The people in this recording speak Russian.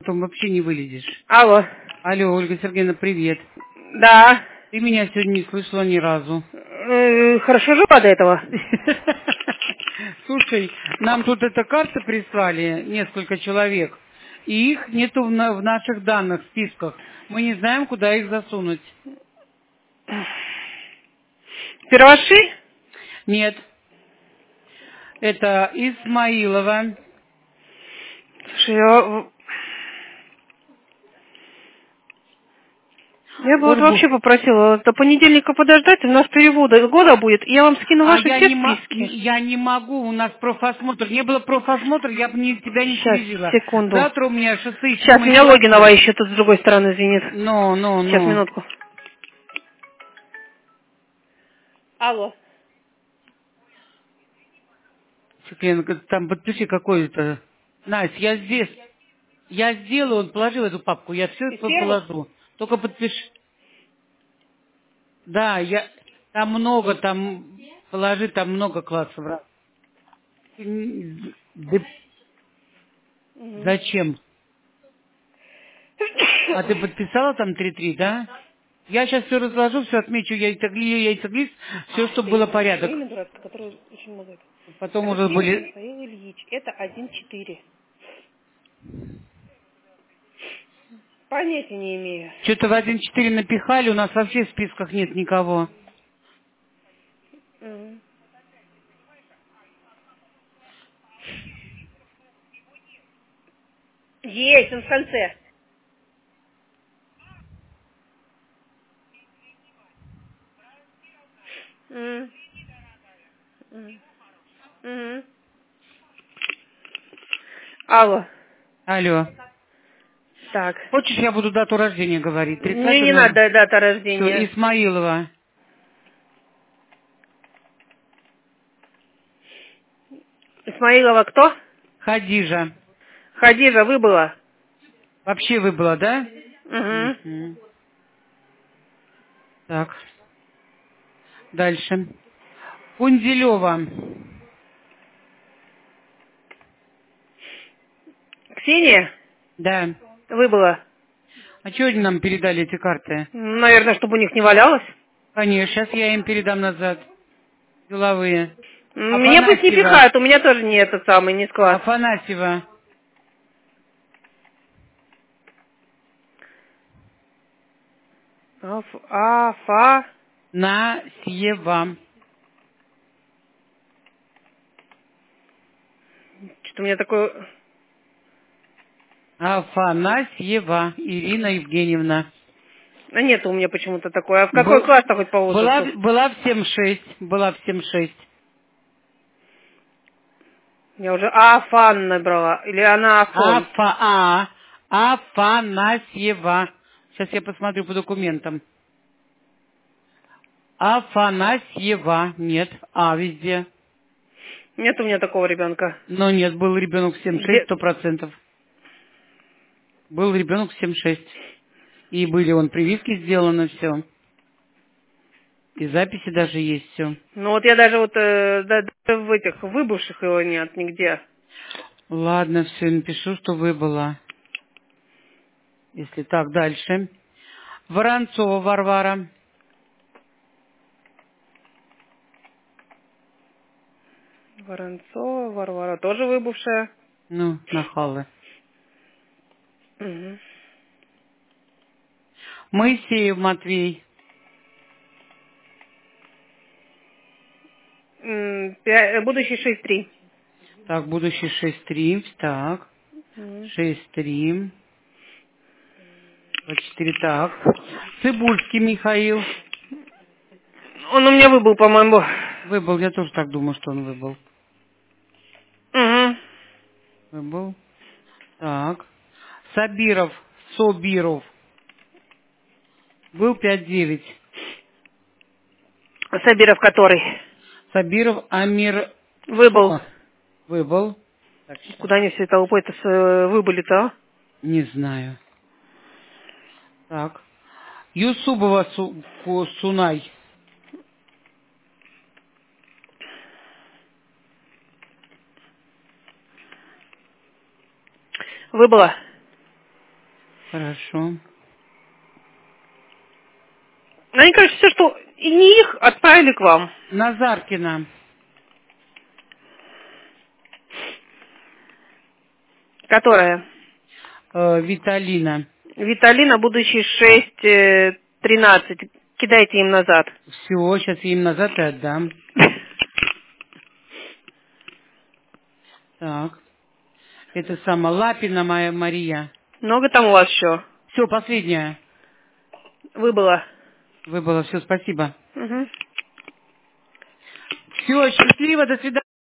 потом вообще не вылезешь. Алло. Алло, Ольга Сергеевна, привет. Да. Ты меня сегодня не слышала ни разу. Хорошо жила до этого. Слушай, нам тут эта карта прислали, несколько человек, и их нету в наших данных, списках. Мы не знаем, куда их засунуть. Перваши? Нет. Это Исмаилова. Слушай, я бы вот вообще попросила до понедельника подождать, у нас перевода года будет, и я вам скину ваши все списки. Я не могу, у нас профосмотр. Не было профосмотра, я бы тебя не Сейчас, перевела. секунду. Завтра у меня 6 Сейчас, меня Логинова еще тут с другой стороны звенит. Сейчас, минутку. Алло. Там подпиши какой-то. Настя, я здесь. Я сделаю, он положил эту папку, я все это положу. Только подпиши. Да, там много, там положи, там много классов. Зачем? А ты подписала там 3-3, да? Я сейчас все разложу, все отмечу, яйцеглист, все, чтобы было порядок. Потом уже были... Михаил Ильич, это 1-4. Понятия не имею. Что-то в 1-4 напихали, у нас вообще в списках нет никого. Есть, он в конце. Алло. Алло. Так. Хочешь, я буду дату рождения говорить? Мне не надо дата рождения. Все, Исмаилова. Исмаилова кто? Хадижа. Хадижа выбыла. Вообще выбыла, да? Угу. Так. Дальше. Пунзелева. Ксения? Да. Выбыла. А что они нам передали эти карты? Наверное, чтобы у них не валялось. Конечно, сейчас я им передам назад. Деловые. Меня пусть не пихают, у меня тоже не этот самый, не склад. Афанасьева. Насьева. Что-то у меня такое... Афанасьева Ирина Евгеньевна. А нет у меня почему-то такое. А в какой класс-то хоть по возрасту? Была в 7-6. Была в 7-6. Я уже Афан набрала. Или она Афон? Афанасьева. Сейчас я посмотрю по документам. Афанасьева. Нет. Везде. Нет у меня такого ребенка. Но нет, был ребенок в 7-6, 100%. Был ребенок в 7-6. И были прививки сделаны, все. И записи даже есть все. Ну вот я даже в этих выбывших его нет нигде. Ладно, все, напишу, что выбыла. Если так, дальше. Воронцова Варвара. Воронцова Варвара тоже выбывшая. Ну, нахалы. Угу. Моисеев Матвей. Будущий 6-3. Так, будущий 6-3. Так. 6-3. 24. Так. Цибульский Михаил. Он у меня выбыл, по-моему. Выбыл, я тоже так думаю, что он выбыл. Угу. Выбыл. Так. Собиров. Был 5-9. Сабиров который? Сабиров Амир... Выбыл. Выбыл. Так, куда они все толпой-то выбыли-то, а? Не знаю. Так. Юсубова Сунай. Выбыла. Хорошо. Они, короче, все, что и не их, отправили к вам. Назаркина. Которая? Виталина. Виталина, будущий 6-13. Кидайте им назад. Все, сейчас я им назад и отдам. Так. Это сама Лапина моя Мария. Много там у вас еще? Все, последняя. Выбыла. Выбыло. Все, спасибо. Угу. Все, счастливо, до свидания.